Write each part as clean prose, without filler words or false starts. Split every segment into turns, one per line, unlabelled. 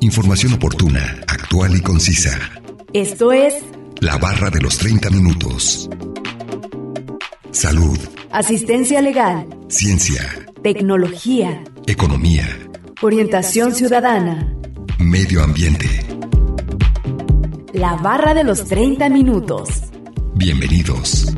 Información oportuna, actual y concisa.
Esto es
La Barra de los 30 Minutos. Salud.
Asistencia legal.
Ciencia.
Tecnología.
Economía.
Orientación ciudadana.
Medio ambiente.
La Barra de los 30 Minutos.
Bienvenidos.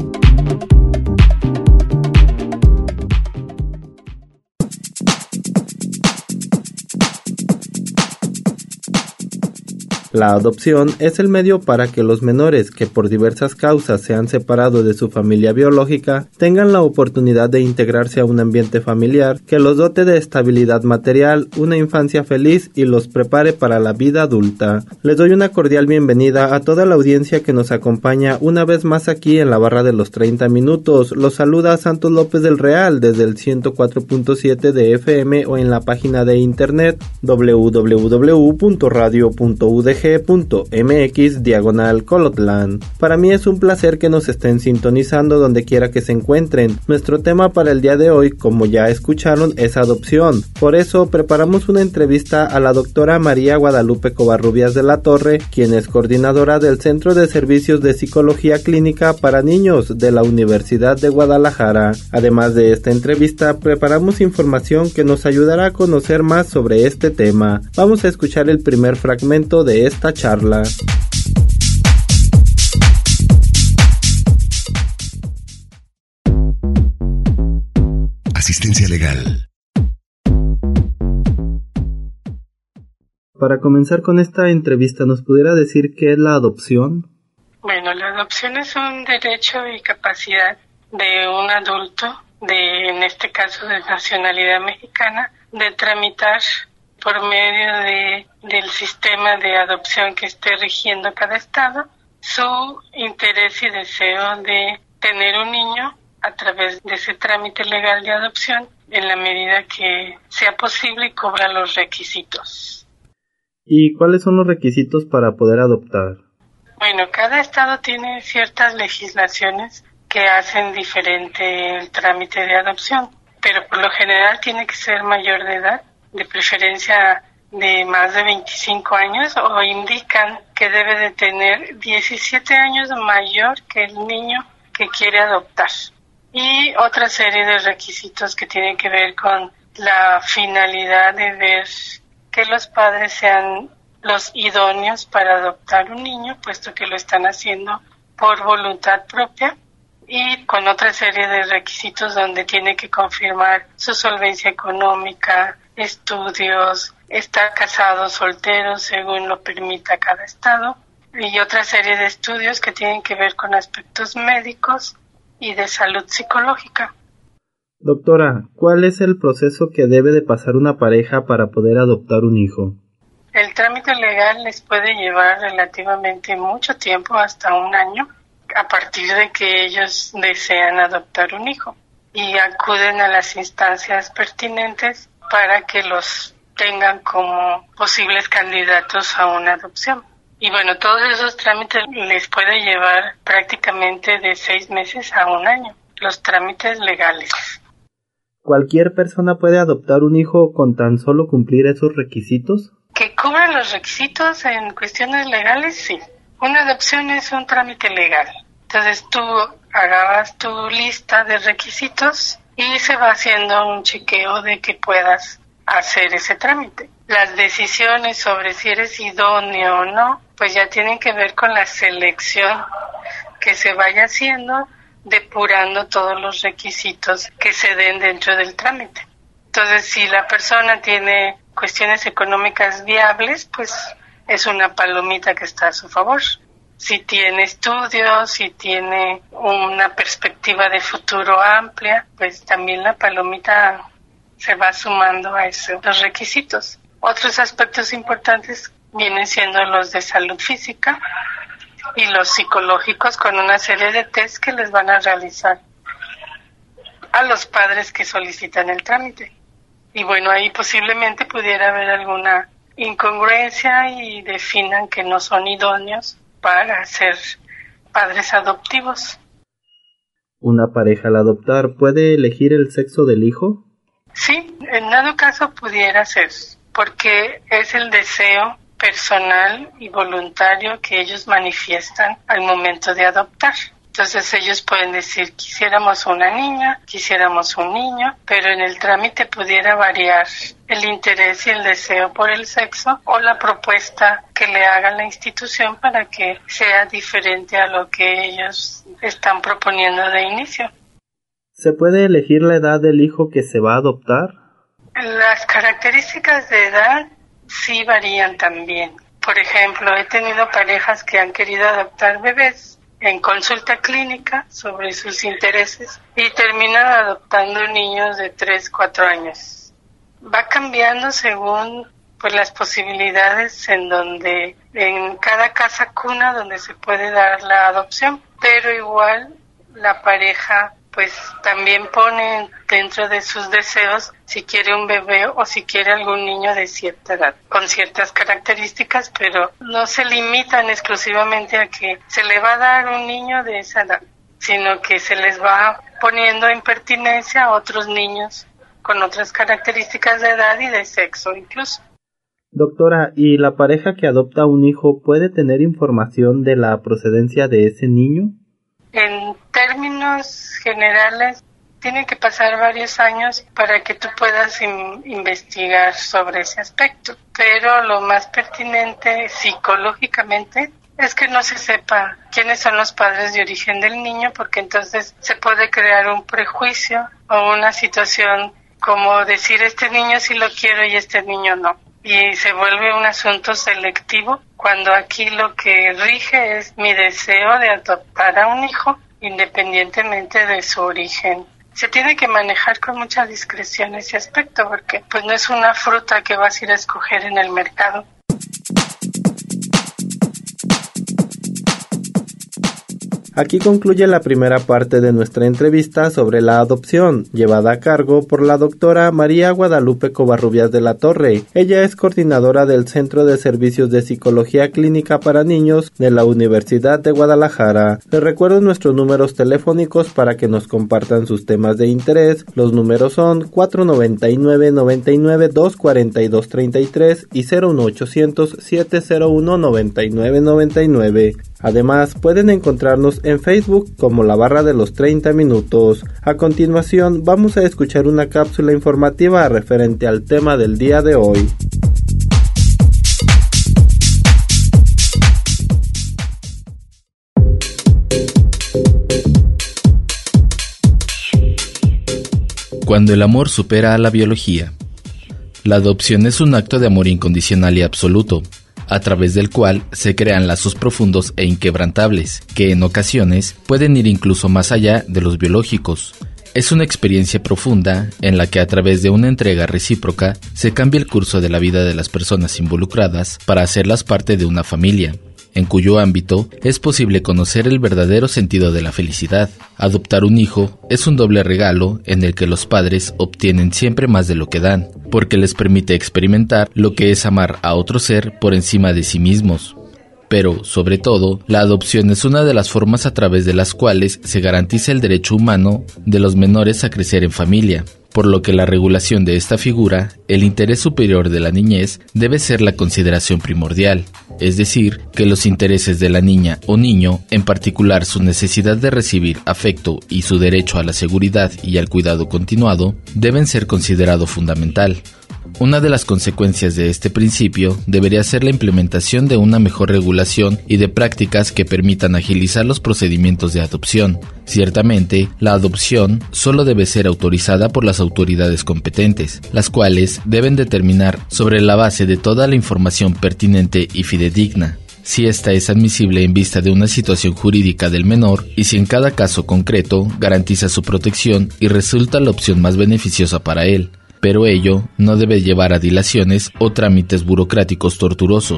La adopción es el medio para que los menores que por diversas causas se han separado de su familia biológica tengan la oportunidad de integrarse a un ambiente familiar que los dote de estabilidad material, una infancia feliz y los prepare para la vida adulta. Les doy una cordial bienvenida a toda la audiencia que nos acompaña una vez más aquí en la Barra de los 30 Minutos. Los saluda Santos López del Real desde el 104.7 de FM o en la página de internet www.radio.udg.mx/Colotlán. Para mí es un placer que nos estén sintonizando donde quiera que se encuentren. Nuestro tema para el día de hoy, como ya escucharon, es adopción. Por eso preparamos una entrevista a la doctora María Guadalupe Covarrubias de la Torre, quien es coordinadora del Centro de Servicios de Psicología Clínica para Niños de la Universidad de Guadalajara. Además de esta entrevista, preparamos información que nos ayudará a conocer más sobre este tema. Vamos a escuchar el primer fragmento de esta charla.
Asistencia legal.
Para comenzar con esta entrevista, ¿nos pudiera decir qué es la adopción?
Bueno, la adopción es un derecho y capacidad de un adulto, en este caso de nacionalidad mexicana, de tramitar por medio del sistema de adopción que esté rigiendo cada estado, su interés y deseo de tener un niño a través de ese trámite legal de adopción en la medida que sea posible y cubra los requisitos.
¿Y cuáles son los requisitos para poder adoptar?
Bueno, cada estado tiene ciertas legislaciones que hacen diferente el trámite de adopción, pero por lo general tiene que ser mayor de edad, de preferencia de más de 25 años, o indican que debe de tener 17 años mayor que el niño que quiere adoptar. Y otra serie de requisitos que tienen que ver con la finalidad de ver que los padres sean los idóneos para adoptar un niño, puesto que lo están haciendo por voluntad propia, y con otra serie de requisitos donde tiene que confirmar su solvencia económica, estudios, estar casado o soltero según lo permita cada estado, y otra serie de estudios que tienen que ver con aspectos médicos y de salud psicológica.
Doctora, ¿cuál es el proceso que debe de pasar una pareja para poder adoptar un hijo?
El trámite legal les puede llevar relativamente mucho tiempo, hasta un año, a partir de que ellos desean adoptar un hijo y acuden a las instancias pertinentes para que los tengan como posibles candidatos a una adopción. Y bueno, todos esos trámites les puede llevar prácticamente de 6 meses a un año, los trámites legales.
¿Cualquier persona puede adoptar un hijo con tan solo cumplir esos requisitos?
Que cubran los requisitos en cuestiones legales, sí. Una adopción es un trámite legal. Entonces tú agarras tu lista de requisitos y se va haciendo un chequeo de que puedas hacer ese trámite. Las decisiones sobre si eres idóneo o no, pues ya tienen que ver con la selección que se vaya haciendo, depurando todos los requisitos que se den dentro del trámite. Entonces, si la persona tiene cuestiones económicas viables, pues es una palomita que está a su favor. Si tiene estudios, si tiene una perspectiva de futuro amplia, pues también la palomita se va sumando a esos requisitos. Otros aspectos importantes vienen siendo los de salud física y los psicológicos, con una serie de test que les van a realizar a los padres que solicitan el trámite. Y bueno, ahí posiblemente pudiera haber alguna incongruencia y definan que no son idóneos para ser padres adoptivos.
¿Una pareja al adoptar puede elegir el sexo del hijo?
Sí, en dado caso pudiera ser. porque es el deseo personal y voluntario que ellos manifiestan al momento de adoptar. Entonces ellos pueden decir, quisiéramos una niña, quisiéramos un niño, pero en el trámite pudiera variar el interés y el deseo por el sexo o la propuesta que le haga la institución para que sea diferente a lo que ellos están proponiendo de inicio.
¿Se puede elegir la edad del hijo que se va a adoptar?
Las características de edad sí varían también. Por ejemplo, he tenido parejas que han querido adoptar bebés en consulta clínica sobre sus intereses y terminan adoptando niños de 3, 4 años. Va cambiando según las posibilidades en cada casa cuna donde se puede dar la adopción, pero igual la pareja también pone dentro de sus deseos si quiere un bebé o si quiere algún niño de cierta edad, con ciertas características, pero no se limitan exclusivamente a que se le va a dar un niño de esa edad, sino que se les va poniendo en pertinencia a otros niños con otras características de edad y de sexo incluso.
Doctora, ¿y la pareja que adopta un hijo puede tener información de la procedencia de ese niño?
En términos generales, tiene que pasar varios años para que tú puedas investigar sobre ese aspecto. Pero lo más pertinente psicológicamente es que no se sepa quiénes son los padres de origen del niño, porque entonces se puede crear un prejuicio o una situación como decir este niño sí lo quiero y este niño no. Y se vuelve un asunto selectivo cuando aquí lo que rige es mi deseo de adoptar a un hijo independientemente de su origen. Se tiene que manejar con mucha discreción ese aspecto porque no es una fruta que vas a ir a escoger en el mercado.
Aquí concluye la primera parte de nuestra entrevista sobre la adopción, llevada a cargo por la doctora María Guadalupe Covarrubias de la Torre. Ella es coordinadora del Centro de Servicios de Psicología Clínica para Niños de la Universidad de Guadalajara. Les recuerdo nuestros números telefónicos para que nos compartan sus temas de interés. Los números son 499-99-242-33 y 01800-701-9999. Además, pueden encontrarnos en Facebook como la barra de los 30 minutos. A continuación, vamos a escuchar una cápsula informativa referente al tema del día de hoy.
Cuando el amor supera a la biología. La adopción es un acto de amor incondicional y absoluto, a través del cual se crean lazos profundos e inquebrantables, que en ocasiones pueden ir incluso más allá de los biológicos. Es una experiencia profunda en la que a través de una entrega recíproca se cambia el curso de la vida de las personas involucradas para hacerlas parte de una familia, en cuyo ámbito es posible conocer el verdadero sentido de la felicidad. Adoptar un hijo es un doble regalo en el que los padres obtienen siempre más de lo que dan, porque les permite experimentar lo que es amar a otro ser por encima de sí mismos. Pero, sobre todo, la adopción es una de las formas a través de las cuales se garantiza el derecho humano de los menores a crecer en familia, por lo que la regulación de esta figura, el interés superior de la niñez, debe ser la consideración primordial, es decir, que los intereses de la niña o niño, en particular su necesidad de recibir afecto y su derecho a la seguridad y al cuidado continuado, deben ser considerado fundamental. Una de las consecuencias de este principio debería ser la implementación de una mejor regulación y de prácticas que permitan agilizar los procedimientos de adopción. Ciertamente, la adopción solo debe ser autorizada por las autoridades competentes, las cuales deben determinar sobre la base de toda la información pertinente y fidedigna si ésta es admisible en vista de una situación jurídica del menor y si en cada caso concreto garantiza su protección y resulta la opción más beneficiosa para él. Pero ello no debe llevar a dilaciones o trámites burocráticos tortuosos.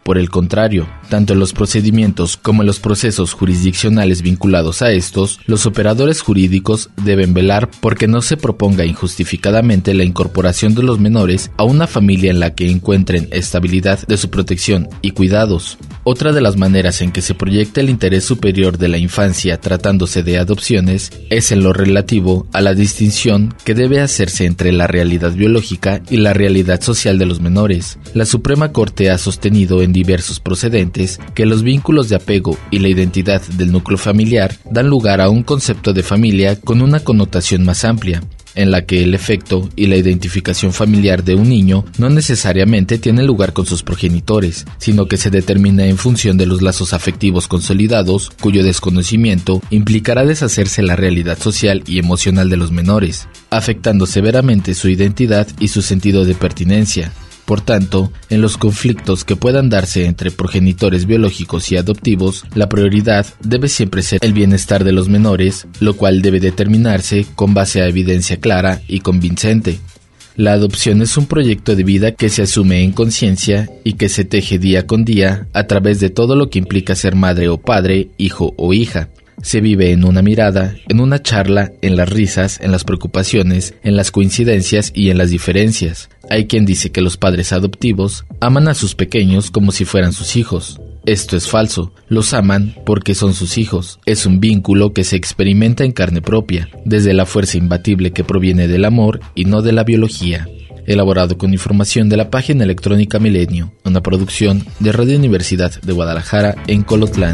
Por el contrario, tanto en los procedimientos como en los procesos jurisdiccionales vinculados a estos, los operadores jurídicos deben velar porque no se proponga injustificadamente la incorporación de los menores a una familia en la que encuentren estabilidad de su protección y cuidados. Otra de las maneras en que se proyecta el interés superior de la infancia tratándose de adopciones es en lo relativo a la distinción que debe hacerse entre la realidad biológica y la realidad social de los menores. La Suprema Corte ha sostenido en diversos procedentes que los vínculos de apego y la identidad del núcleo familiar dan lugar a un concepto de familia con una connotación más amplia, en la que el efecto y la identificación familiar de un niño no necesariamente tiene lugar con sus progenitores, sino que se determina en función de los lazos afectivos consolidados, cuyo desconocimiento implicará deshacerse la realidad social y emocional de los menores, afectando severamente su identidad y su sentido de pertinencia. Por tanto, en los conflictos que puedan darse entre progenitores biológicos y adoptivos, la prioridad debe siempre ser el bienestar de los menores, lo cual debe determinarse con base a evidencia clara y convincente. La adopción es un proyecto de vida que se asume en conciencia y que se teje día con día a través de todo lo que implica ser madre o padre, hijo o hija. Se vive en una mirada, en una charla, en las risas, en las preocupaciones, en las coincidencias y en las diferencias. Hay quien dice que los padres adoptivos aman a sus pequeños como si fueran sus hijos. Esto es falso, los aman porque son sus hijos. Es un vínculo que se experimenta en carne propia, desde la fuerza imbatible que proviene del amor y no de la biología. Elaborado con información de la página electrónica Milenio, una producción de Radio Universidad de Guadalajara en Colotlán.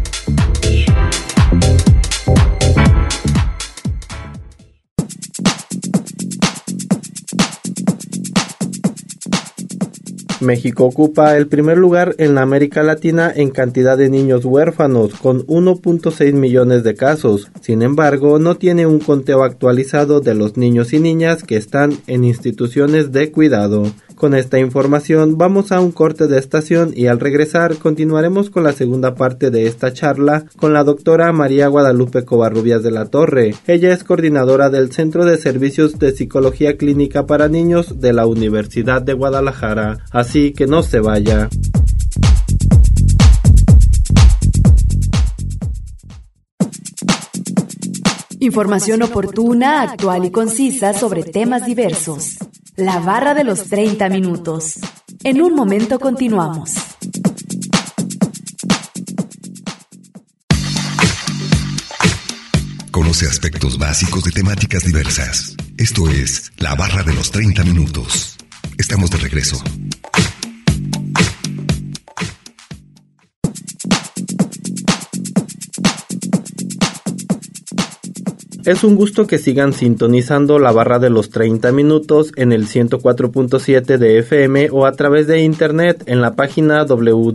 México ocupa el primer lugar en la América Latina en cantidad de niños huérfanos, con 1.6 millones de casos. Sin embargo, no tiene un conteo actualizado de los niños y niñas que están en instituciones de cuidado. Con esta información vamos a un corte de estación y al regresar continuaremos con la segunda parte de esta charla con la doctora María Guadalupe Covarrubias de la Torre. Ella es coordinadora del Centro de Servicios de Psicología Clínica para Niños de la Universidad de Guadalajara. Así que no se vaya.
Información oportuna, actual y concisa sobre temas diversos. La barra de los 30 minutos. En un momento continuamos.
Conoce aspectos básicos de temáticas diversas. Esto es La Barra de los 30 minutos. Estamos de regreso.
Es un gusto que sigan sintonizando la barra de los 30 minutos en el 104.7 de FM o a través de internet en la página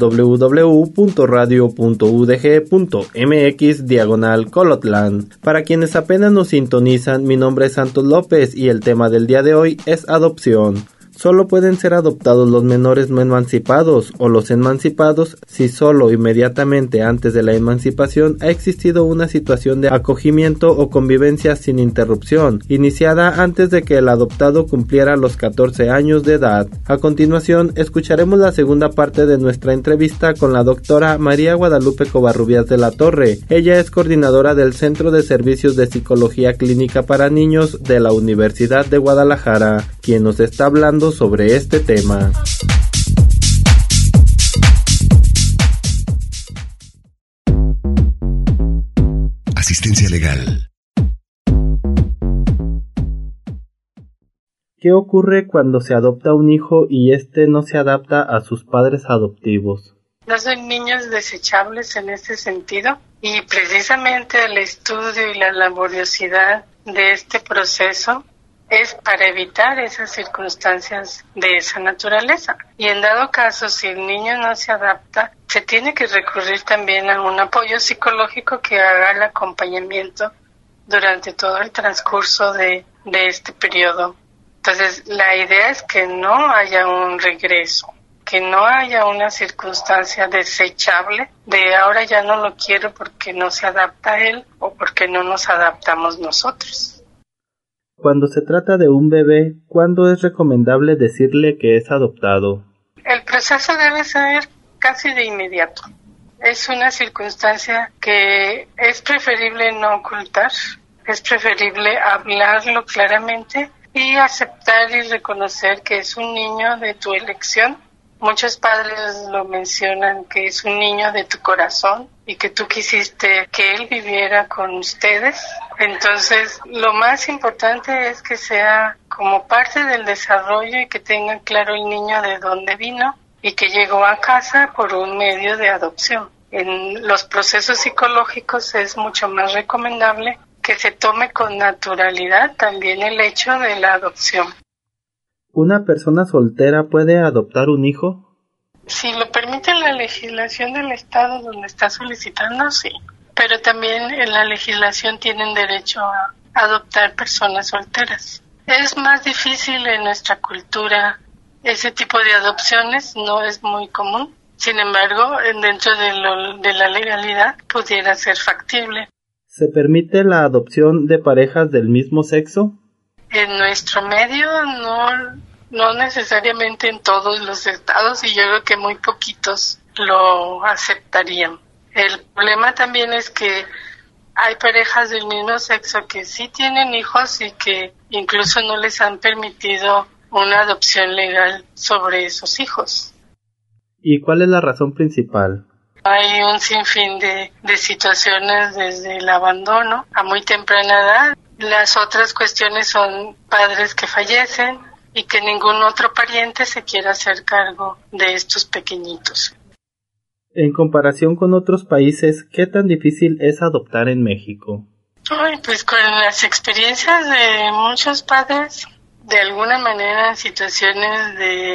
www.radio.udg.mx/Colotlán. Para quienes apenas nos sintonizan, mi nombre es Santos López y el tema del día de hoy es adopción. Solo pueden ser adoptados los menores no emancipados o los emancipados si solo inmediatamente antes de la emancipación ha existido una situación de acogimiento o convivencia sin interrupción, iniciada antes de que el adoptado cumpliera los 14 años de edad. A continuación, escucharemos la segunda parte de nuestra entrevista con la doctora María Guadalupe Covarrubias de la Torre. Ella es coordinadora del Centro de Servicios de Psicología Clínica para Niños de la Universidad de Guadalajara, quien nos está hablando sobre este tema.
Asistencia legal.
¿Qué ocurre cuando se adopta un hijo y éste no se adapta a sus padres adoptivos?
No son niños desechables en este sentido y precisamente el estudio y la laboriosidad de este proceso es para evitar esas circunstancias de esa naturaleza. Y en dado caso, si el niño no se adapta, se tiene que recurrir también a un apoyo psicológico que haga el acompañamiento durante todo el transcurso de este periodo. Entonces, la idea es que no haya un regreso, que no haya una circunstancia desechable de ahora ya no lo quiero porque no se adapta a él o porque no nos adaptamos nosotros.
Cuando se trata de un bebé, ¿cuándo es recomendable decirle que es adoptado?
El proceso debe ser casi de inmediato. Es una circunstancia que es preferible no ocultar, es preferible hablarlo claramente y aceptar y reconocer que es un niño de tu elección. Muchos padres lo mencionan, que es un niño de tu corazón y que tú quisiste que él viviera con ustedes. Entonces, lo más importante es que sea como parte del desarrollo y que tenga claro el niño de dónde vino y que llegó a casa por un medio de adopción. En los procesos psicológicos es mucho más recomendable que se tome con naturalidad también el hecho de la adopción.
¿Una persona soltera puede adoptar un hijo?
Si lo permite la legislación del estado donde está solicitando, sí. Pero también en la legislación tienen derecho a adoptar personas solteras. Es más difícil en nuestra cultura. Ese tipo de adopciones no es muy común. Sin embargo, dentro de la legalidad pudiera ser factible.
¿Se permite la adopción de parejas del mismo sexo?
En nuestro medio no necesariamente en todos los estados, y yo creo que muy poquitos lo aceptarían. El problema también es que hay parejas del mismo sexo que sí tienen hijos y que incluso no les han permitido una adopción legal sobre esos hijos.
¿Y cuál es la razón principal?
Hay un sinfín de situaciones, desde el abandono a muy temprana edad. Las otras cuestiones son padres que fallecen y que ningún otro pariente se quiera hacer cargo de estos pequeñitos.
En comparación con otros países, ¿qué tan difícil es adoptar en México?
Pues con las experiencias de muchos padres, de alguna manera en situaciones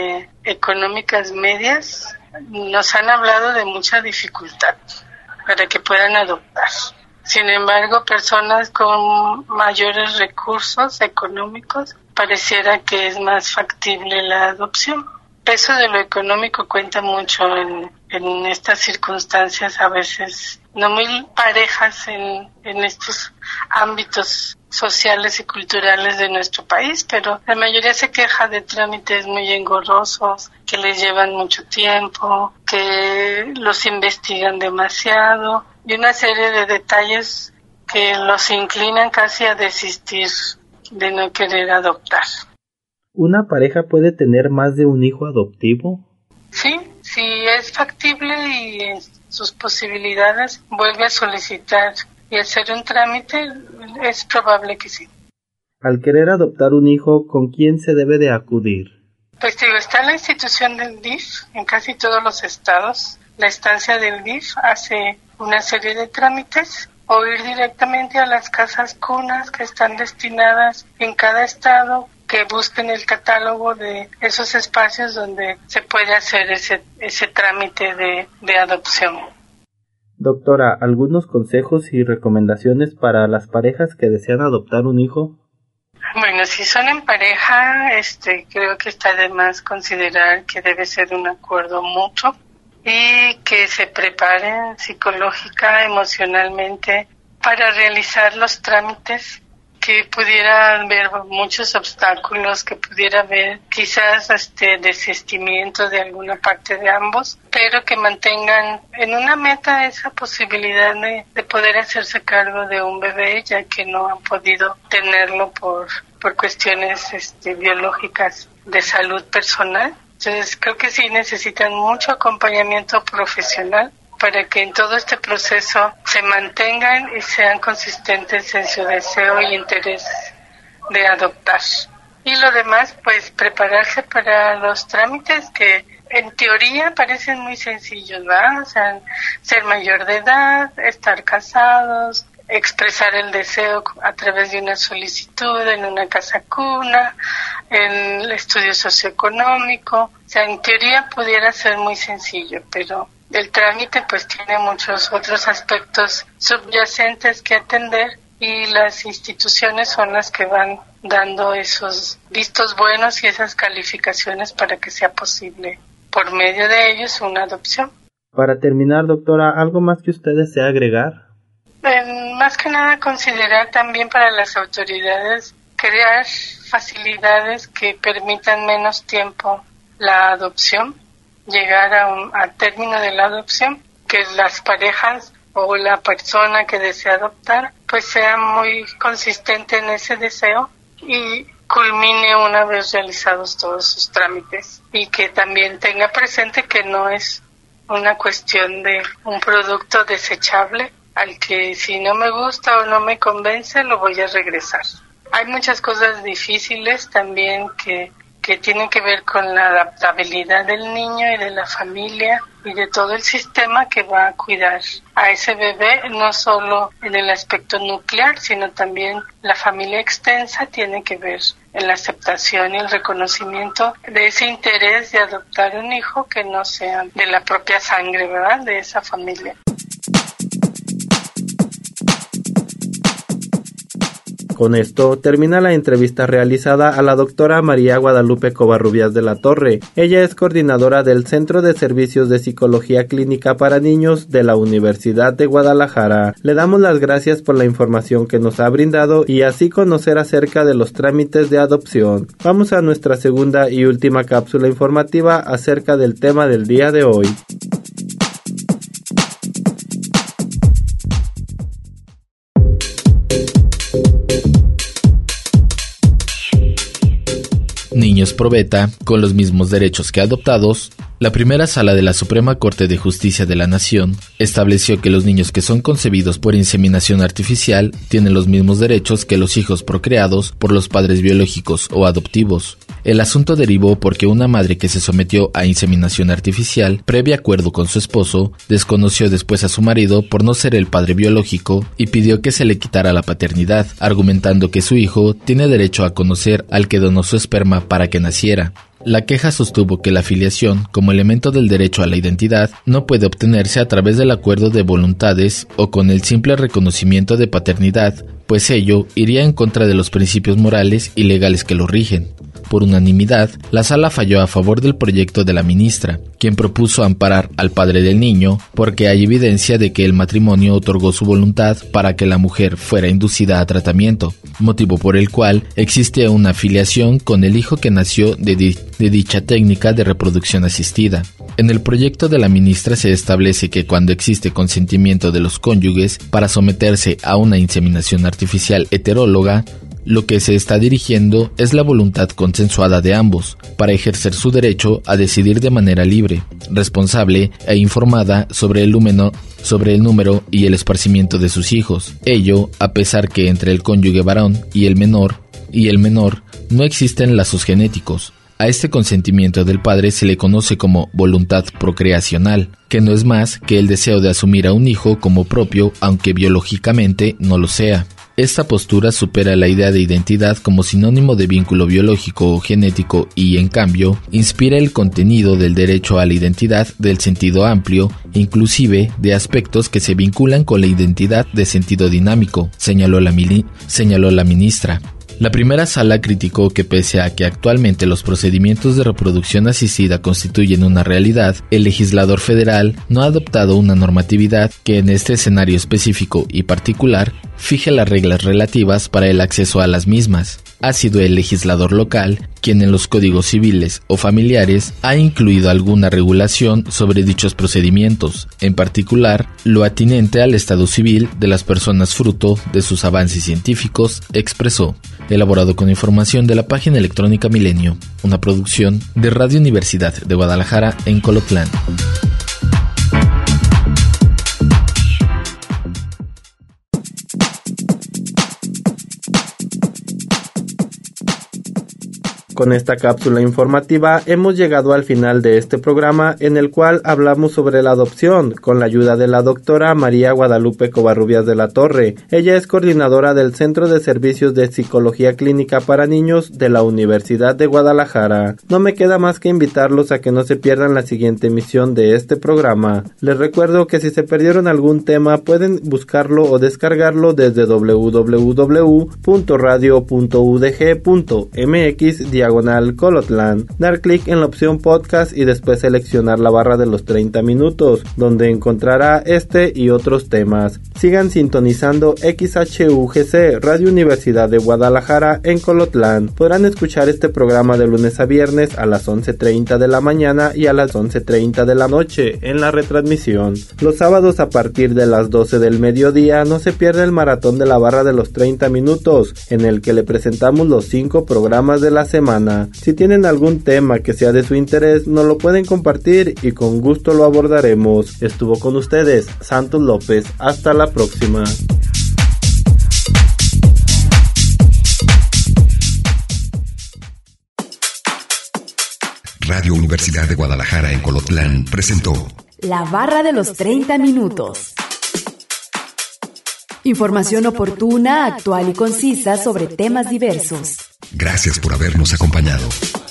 económicas medias, nos han hablado de mucha dificultad para que puedan adoptar. Sin embargo, personas con mayores recursos económicos pareciera que es más factible la adopción. Eso de lo económico cuenta mucho en estas circunstancias, a veces no muy parejas en estos ámbitos sociales y culturales de nuestro país, pero la mayoría se queja de trámites muy engorrosos, que les llevan mucho tiempo, que los investigan demasiado y una serie de detalles que los inclinan casi a desistir de no querer adoptar.
¿Una pareja puede tener más de un hijo adoptivo?
Sí, si es factible y en sus posibilidades vuelve a solicitar y hacer un trámite, es probable que sí.
Al querer adoptar un hijo, ¿con quién se debe de acudir?
Pues está la institución del DIF en casi todos los estados. La estancia del DIF hace una serie de trámites, o ir directamente a las casas cunas que están destinadas en cada estado, que busquen el catálogo de esos espacios donde se puede hacer ese trámite de adopción.
Doctora, ¿algunos consejos y recomendaciones para las parejas que desean adoptar un hijo?
Bueno, si son en pareja, creo que está de más considerar que debe ser un acuerdo mutuo y que se preparen psicológica, emocionalmente para realizar los trámites, que pudiera haber muchos obstáculos, que pudiera haber quizás desistimiento de alguna parte de ambos, pero que mantengan en una meta esa posibilidad de poder hacerse cargo de un bebé, ya que no han podido tenerlo por cuestiones biológicas de salud personal. Entonces creo que sí necesitan mucho acompañamiento profesional para que en todo este proceso se mantengan y sean consistentes en su deseo y interés de adoptar. Y lo demás, pues prepararse para los trámites que en teoría parecen muy sencillos, ¿verdad? O sea, ser mayor de edad, estar casados, expresar el deseo a través de una solicitud en una casa cuna, en el estudio socioeconómico. O sea, en teoría pudiera ser muy sencillo, pero el trámite pues tiene muchos otros aspectos subyacentes que atender, y las instituciones son las que van dando esos vistos buenos y esas calificaciones para que sea posible por medio de ellos una adopción.
Para terminar, doctora, ¿algo más que usted desea agregar?
Más que nada considerar también para las autoridades crear facilidades que permitan menos tiempo la adopción, llegar al término de la adopción, que las parejas o la persona que desea adoptar pues sea muy consistente en ese deseo y culmine una vez realizados todos sus trámites, y que también tenga presente que no es una cuestión de un producto desechable al que si no me gusta o no me convence lo voy a regresar. Hay muchas cosas difíciles también que tienen que ver con la adaptabilidad del niño y de la familia y de todo el sistema que va a cuidar a ese bebé, no solo en el aspecto nuclear, sino también la familia extensa tiene que ver en la aceptación y el reconocimiento de ese interés de adoptar un hijo que no sea de la propia sangre, ¿verdad?, de esa familia.
Con esto termina la entrevista realizada a la doctora María Guadalupe Covarrubias de la Torre. Ella es coordinadora del Centro de Servicios de Psicología Clínica para Niños de la Universidad de Guadalajara. Le damos las gracias por la información que nos ha brindado y así conocer acerca de los trámites de adopción. Vamos a nuestra segunda y última cápsula informativa acerca del tema del día de hoy.
Niños probeta, con los mismos derechos que adoptados. La primera sala de la Suprema Corte de Justicia de la Nación estableció que los niños que son concebidos por inseminación artificial tienen los mismos derechos que los hijos procreados por los padres biológicos o adoptivos. El asunto derivó porque una madre que se sometió a inseminación artificial, previo acuerdo con su esposo, desconoció después a su marido por no ser el padre biológico y pidió que se le quitara la paternidad, argumentando que su hijo tiene derecho a conocer al que donó su esperma para que naciera. La queja sostuvo que la filiación, como elemento del derecho a la identidad, no puede obtenerse a través del acuerdo de voluntades o con el simple reconocimiento de paternidad, pues ello iría en contra de los principios morales y legales que lo rigen. Por unanimidad, la sala falló a favor del proyecto de la ministra, quien propuso amparar al padre del niño porque hay evidencia de que el matrimonio otorgó su voluntad para que la mujer fuera inducida a tratamiento, motivo por el cual existe una filiación con el hijo que nació de dicha técnica de reproducción asistida. En el proyecto de la ministra se establece que cuando existe consentimiento de los cónyuges para someterse a una inseminación artificial heteróloga, lo que se está dirigiendo es la voluntad consensuada de ambos para ejercer su derecho a decidir de manera libre, responsable e informada sobre el número y el esparcimiento de sus hijos. Ello a pesar que entre el cónyuge varón y el menor no existen lazos genéticos. A este consentimiento del padre se le conoce como voluntad procreacional, que no es más que el deseo de asumir a un hijo como propio, aunque biológicamente no lo sea. Esta postura supera la idea de identidad como sinónimo de vínculo biológico o genético y, en cambio, inspira el contenido del derecho a la identidad del sentido amplio, inclusive de aspectos que se vinculan con la identidad de sentido dinámico, señaló la ministra. La primera sala criticó que pese a que actualmente los procedimientos de reproducción asistida constituyen una realidad, el legislador federal no ha adoptado una normatividad que en este escenario específico y particular fije las reglas relativas para el acceso a las mismas. Ha sido el legislador local quien en los códigos civiles o familiares ha incluido alguna regulación sobre dichos procedimientos, en particular lo atinente al estado civil de las personas fruto de sus avances científicos, expresó. Elaborado con información de la página electrónica Milenio, una producción de Radio Universidad de Guadalajara en Colotlán.
Con esta cápsula informativa hemos llegado al final de este programa en el cual hablamos sobre la adopción con la ayuda de la doctora María Guadalupe Covarrubias de la Torre. Ella es coordinadora del Centro de Servicios de Psicología Clínica para Niños de la Universidad de Guadalajara. No me queda más que invitarlos a que no se pierdan la siguiente emisión de este programa. Les recuerdo que si se perdieron algún tema pueden buscarlo o descargarlo desde www.radio.udg.mx facebook.com/Colotlán, dar clic en la opción podcast y después seleccionar la barra de los 30 minutos, donde encontrará este y otros temas. Sigan sintonizando XHUGC, Radio Universidad de Guadalajara en Colotlán. Podrán escuchar este programa de lunes a viernes a las 11:30 de la mañana y a las 11:30 de la noche en la retransmisión. Los sábados a partir de las 12 del mediodía no se pierde el maratón de la barra de los 30 minutos, en el que le presentamos los 5 programas de la semana. Si tienen algún tema que sea de su interés, nos lo pueden compartir y con gusto lo abordaremos. Estuvo con ustedes Santos López. Hasta la próxima.
Radio Universidad de Guadalajara en Colotlán presentó
La barra de los 30 minutos. Información oportuna, actual y concisa sobre temas diversos.
Gracias por habernos acompañado.